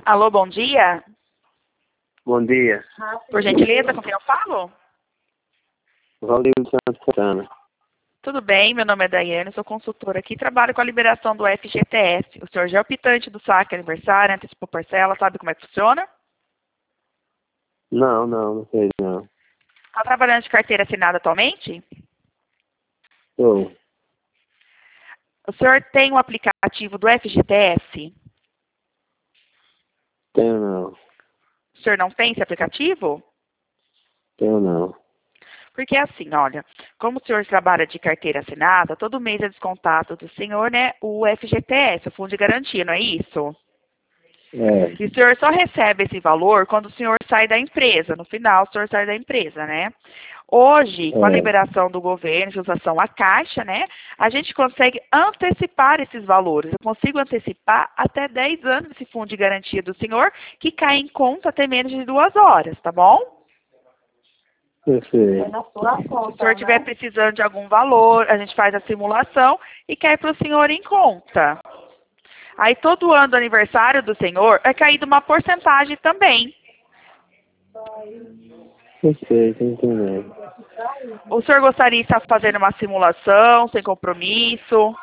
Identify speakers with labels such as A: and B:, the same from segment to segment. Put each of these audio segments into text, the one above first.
A: Alô, bom dia.
B: Bom dia.
A: Por gentileza, com quem eu falo?
B: Valdir Santos Santana.
A: Tudo bem, meu nome é Daiane, sou consultora aqui, trabalho com a liberação do FGTS. O senhor já é optante do saque aniversário, antecipou parcela, sabe como é que funciona?
B: Não sei não.
A: Está trabalhando de carteira assinada atualmente?
B: Tô.
A: O senhor tem um aplicativo do FGTS?
B: Tenho não.
A: O senhor não tem esse aplicativo?
B: Tenho não.
A: Porque assim, olha, como o senhor trabalha de carteira assinada, todo mês é descontado do senhor, né, o FGTS, o Fundo de Garantia, não é isso?
B: É.
A: E o senhor só recebe esse valor quando o senhor sai da empresa. No final, o senhor sai da empresa, né? Hoje, com a liberação do governo, em relação à Caixa, né? A gente consegue antecipar esses valores. Eu consigo antecipar até 10 anos esse fundo de garantia do senhor, que cai em conta até menos de 2 horas, tá bom?
B: Eu sei.
A: Se o senhor estiver precisando de algum valor, a gente faz a simulação e cai para o senhor em conta. Aí, todo ano do aniversário do senhor, é caído uma porcentagem também.
B: Eu sei, tô entendendo.
A: O senhor gostaria de estar fazendo uma simulação, sem compromisso?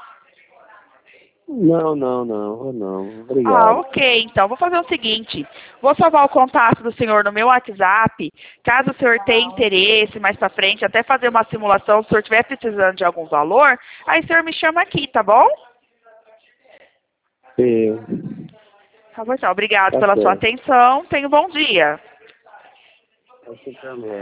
B: Não.
A: Ah,
B: Obrigado.
A: ok. Então, vou fazer o seguinte. Vou salvar o contato do senhor no meu WhatsApp. Caso o senhor tenha interesse mais para frente, até fazer uma simulação, se o senhor estiver precisando de algum valor, aí o senhor me chama aqui, tá bom?
B: Sim.
A: Tá bom, então. Obrigado
B: Tá
A: pela sua
B: certo.
A: atenção. Tenha um bom dia.
B: Você também.